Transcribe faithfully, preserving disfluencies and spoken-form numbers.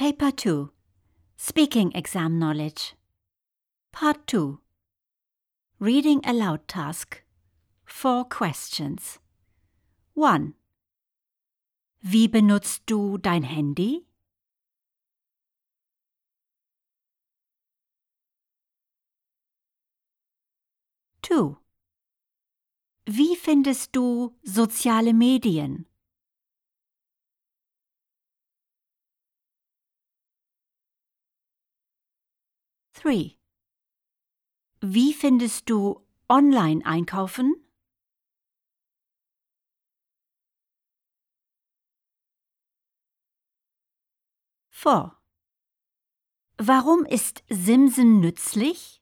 Paper two. Speaking Exam Knowledge. Part two. Reading Aloud Task. Four questions. one. Wie benutzt du dein Handy? two. Wie findest du soziale Medien? three. Wie findest du Online-Einkaufen? four. Warum ist Simsen nützlich?